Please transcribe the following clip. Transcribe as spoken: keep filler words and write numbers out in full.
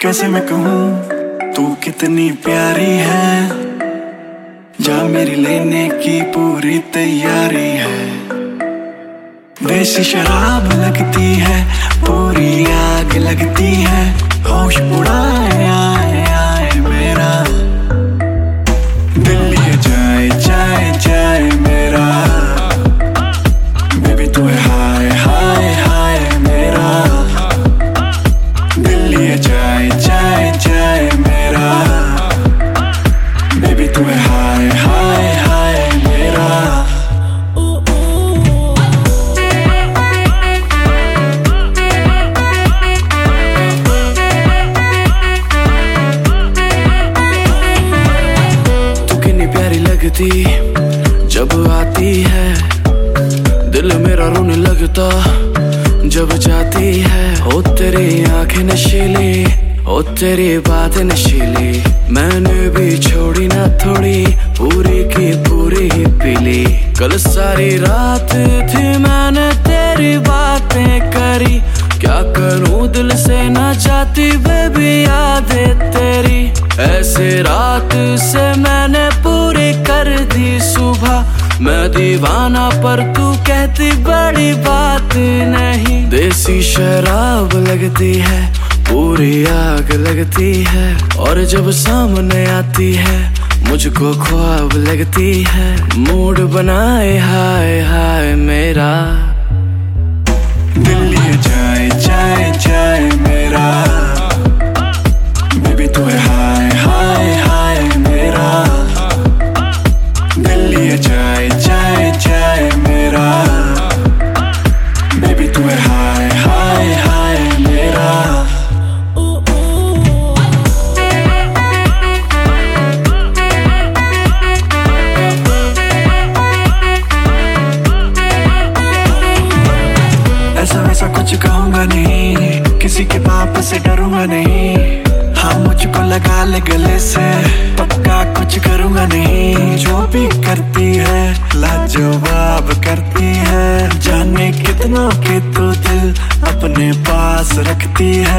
कैसे मैं कहूँ तू कितनी प्यारी है, जा मेरी लेने की पूरी तैयारी है। देसी शराब लगती है, पूरी आग लगती है, होश उड़ाए आए आए मेरा दिल ये जाए जाए जाए मेरा। बेबी तू है हाय हाय हाय मेरा दिल ये जाए जाए जाए मेरा। बेबी तू है हाय हाय हाय मेरा। तू कितनी प्यारी लगती जब आती है, दिल मेरा रोने लगता जब जाती है। ओ तेरी आंखें नशीली, ओ तेरी बातें नशीली, मैंने भी छोड़ी ना थोड़ी, पूरी की पूरी ही पीली। कल सारी रात थी मैंने तेरी बातें करी, क्या करूं दिल से ना जाती बेबी यादें तेरी। ऐसे रात से मैंने पूरी कर दी सुबह, मैं दीवाना पर तू कहती बड़ी बात नहीं। देसी शराब लगती है, पूरी आग लगती है, और जब सामने आती है मुझको ख्वाब लगती है। मूड बनाए हाय हाय मेरा दिल ये जाए जाए जाए मेरा। बेबी तू है हाय हाय हाय मेरा दिल ये जाए जाए जाए मेरा। बेबी तू है हाय हाय हाय मेरा। ऐसा वैसा कुछ कहूँगा नहीं, किसी के पाप से डरूंगा नहीं। हाँ मुझको लगा ले गले से, पक्का कुछ करूँगा नहीं। जो भी करती है लाजवाब करती है, जाने कितनों के तो दिल अपने पास रखती है।